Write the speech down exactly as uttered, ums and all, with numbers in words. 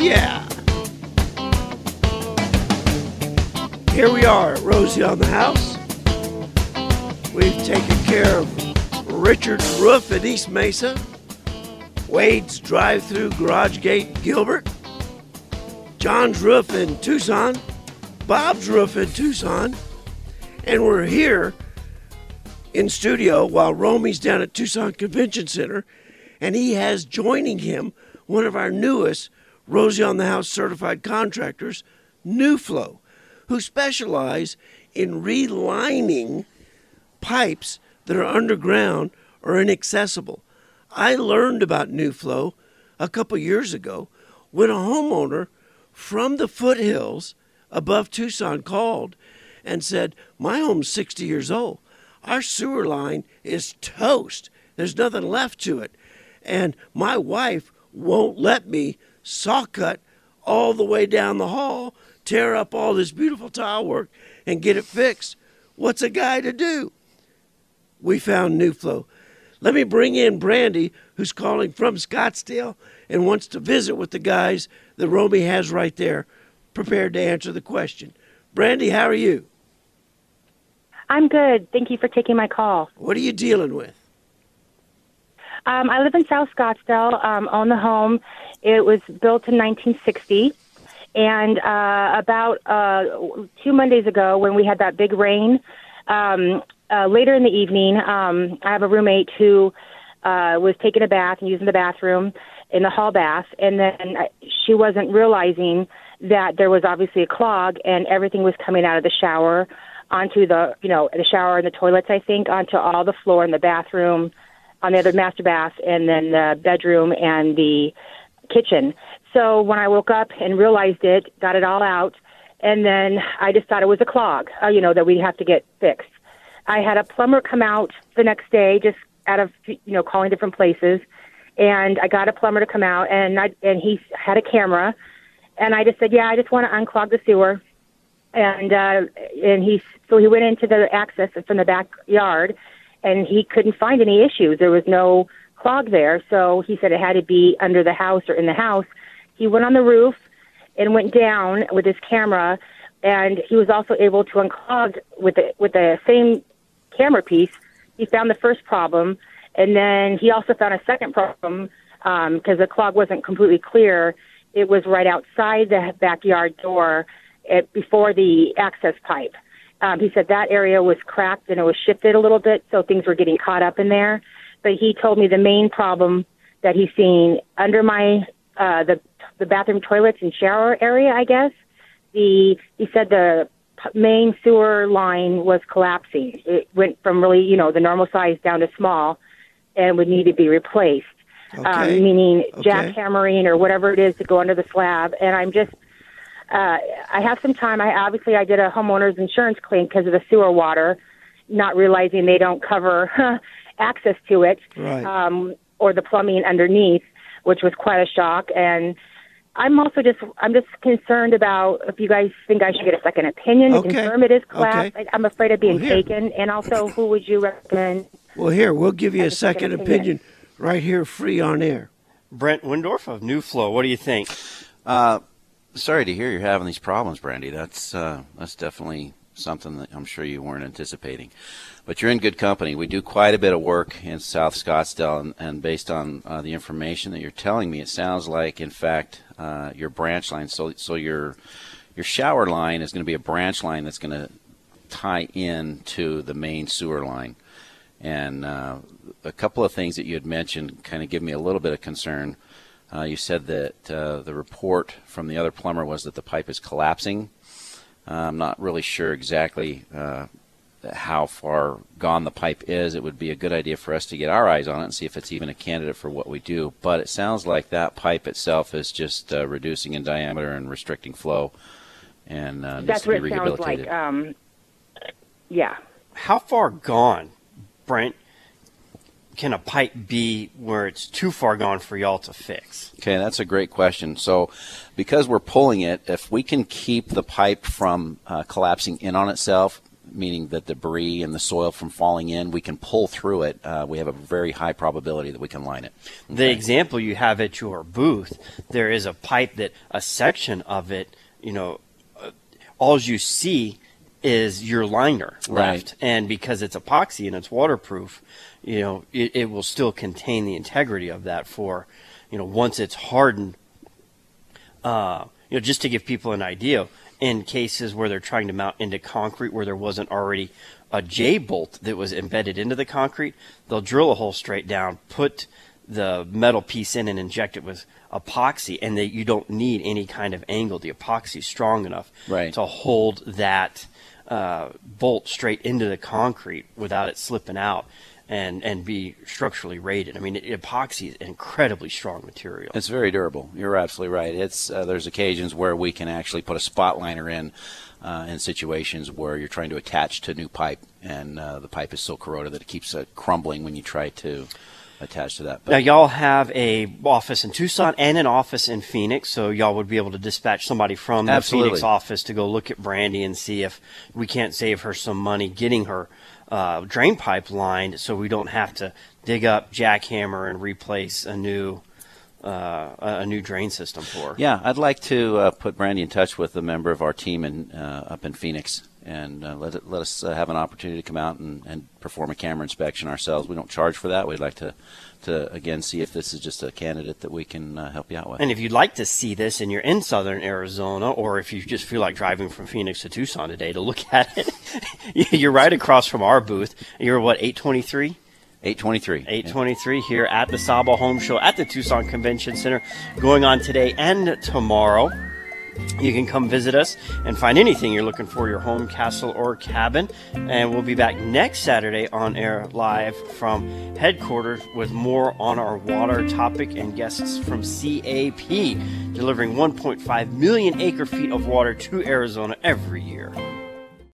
yeah. Here we are at Rosie on the House. We've taken care of Richard's roof in East Mesa, Wade's drive-through garage gate Gilbert, John's roof in Tucson, Bob's roof in Tucson, and we're here in studio while Romy's down at Tucson Convention Center, and he has joining him one of our newest Rosie on the House certified contractors, NewFlow, who specialize in relining pipes that are underground or inaccessible. I learned about NewFlow a couple years ago when a homeowner from the foothills above Tucson called and said, my home's sixty years old. Our sewer line is toast. There's nothing left to it. And my wife won't let me saw cut all the way down the hall, tear up all this beautiful tile work, and get it fixed. What's a guy to do? We found NewFlow. Let me bring in Brandy, who's calling from Scottsdale and wants to visit with the guys that Romy has right there, prepared to answer the question. Brandy, how are you? I'm good. Thank you for taking my call. What are you dealing with? Um, I live in South Scottsdale, um, own the home. It was built in nineteen sixty. And uh, about uh, two Mondays ago, when we had that big rain, um, uh, later in the evening, um, I have a roommate who uh, was taking a bath and using the bathroom in the hall bath, and then she wasn't realizing that there was obviously a clog, and everything was coming out of the shower onto the, you know, the shower and the toilets, I think, onto all the floor in the bathroom, on the other master bath, and then the bedroom and the kitchen. So when I woke up and realized it, got it all out, and then I just thought it was a clog, uh, you know, that we'd have to get fixed. I had a plumber come out the next day, just out of, you know, calling different places, and I got a plumber to come out, and I, and he had a camera, and I just said, yeah, I just want to unclog the sewer, and uh, and he so he went into the access from the backyard, and he couldn't find any issues. There was no clog there, so he said it had to be under the house or in the house. He went on the roof and went down with his camera, and he was also able to unclog with the, with the same camera piece. He found the first problem, and then he also found a second problem because um, the clog wasn't completely clear. It was right outside the backyard door at, before the access pipe. Um, he said that area was cracked and it was shifted a little bit, so things were getting caught up in there. But he told me the main problem that he's seen under my uh, the the bathroom, toilets, and shower area, I guess. The he said the main sewer line was collapsing. It went from really, you know, the normal size down to small, and would need to be replaced. Okay. Um, meaning okay. jackhammering or whatever it is to go under the slab. And I'm just, uh, I have some time. I obviously I did a homeowner's insurance claim because of the sewer water, not realizing they don't cover access to it, right. um, or the plumbing underneath, which was quite a shock. And I'm also just, I'm just concerned about if you guys think I should get a second opinion to okay. confirm it is collapsed. Okay. I'm afraid of being well, taken. And also, who would you recommend? Well, here, we'll give you a, a second, second opinion. opinion right here, free on air. Brent Windorf of NewFlow, what do you think? Uh, sorry to hear you're having these problems, Brandy. That's uh, that's definitely something that I'm sure you weren't anticipating. But you're in good company. We do quite a bit of work in South Scottsdale, and, and based on uh, the information that you're telling me, it sounds like, in fact, uh, your branch line. So, so your your shower line is going to be a branch line that's going to tie in to the main sewer line. And uh, a couple of things that you had mentioned kind of give me a little bit of concern. Uh, you said that uh, the report from the other plumber was that the pipe is collapsing. Uh, I'm not really sure exactly uh, how far gone the pipe is. It would be a good idea for us to get our eyes on it and see if it's even a candidate for what we do. But it sounds like that pipe itself is just uh, reducing in diameter and restricting flow, and uh, needs That's to be what it sounds rehabilitated. like. Um, yeah. How far gone, Brent, can a pipe be where it's too far gone for y'all to fix? Okay, that's a great question. So because we're pulling it, if we can keep the pipe from uh, collapsing in on itself, meaning the debris and the soil from falling in, we can pull through it. Uh, we have a very high probability that we can line it. Okay. The example you have at your booth, there is a pipe that a section of it, you know, uh, all you see is your liner left. Right. And because it's epoxy and it's waterproof, you know, it, it will still contain the integrity of that for, you know, once it's hardened. Uh, you know, just to give people an idea, in cases where they're trying to mount into concrete where there wasn't already a J-bolt that was embedded into the concrete, they'll drill a hole straight down, put the metal piece in and inject it with epoxy, and they, you don't need any kind of angle. The epoxy is strong enough right. to hold that uh, bolt straight into the concrete without it slipping out and, and be structurally rated. I mean, it, epoxy is an incredibly strong material. It's very durable. You're absolutely right. It's uh, there's occasions where we can actually put a spot liner in uh, in situations where you're trying to attach to new pipe, and uh, the pipe is so corroded that it keeps uh, crumbling when you try to attached to that. But now, y'all have a office in Tucson and an office in Phoenix, so y'all would be able to dispatch somebody from the Absolutely. Phoenix office to go look at Brandy and see if we can't save her some money getting her uh, drain pipe lined, so we don't have to dig up, jackhammer, and replace a new uh, a new drain system for her. Yeah, I'd like to uh, put Brandy in touch with a member of our team in, uh, up in Phoenix, and uh, let it, let us uh, have an opportunity to come out and, and perform a camera inspection ourselves. We don't charge for that. We'd like to, to again, see if this is just a candidate that we can uh, help you out with. And if you'd like to see this and you're in southern Arizona, or if you just feel like driving from Phoenix to Tucson today to look at it, you're right across from our booth. You're, what, eight twenty-three? eight twenty-three. eight twenty-three here at the Saba Home Show at the Tucson Convention Center, going on today and tomorrow. You can come visit us and find anything you're looking for, your home, castle, or cabin. And we'll be back next Saturday on air live from headquarters with more on our water topic and guests from C A P, delivering one point five million acre feet of water to Arizona every year.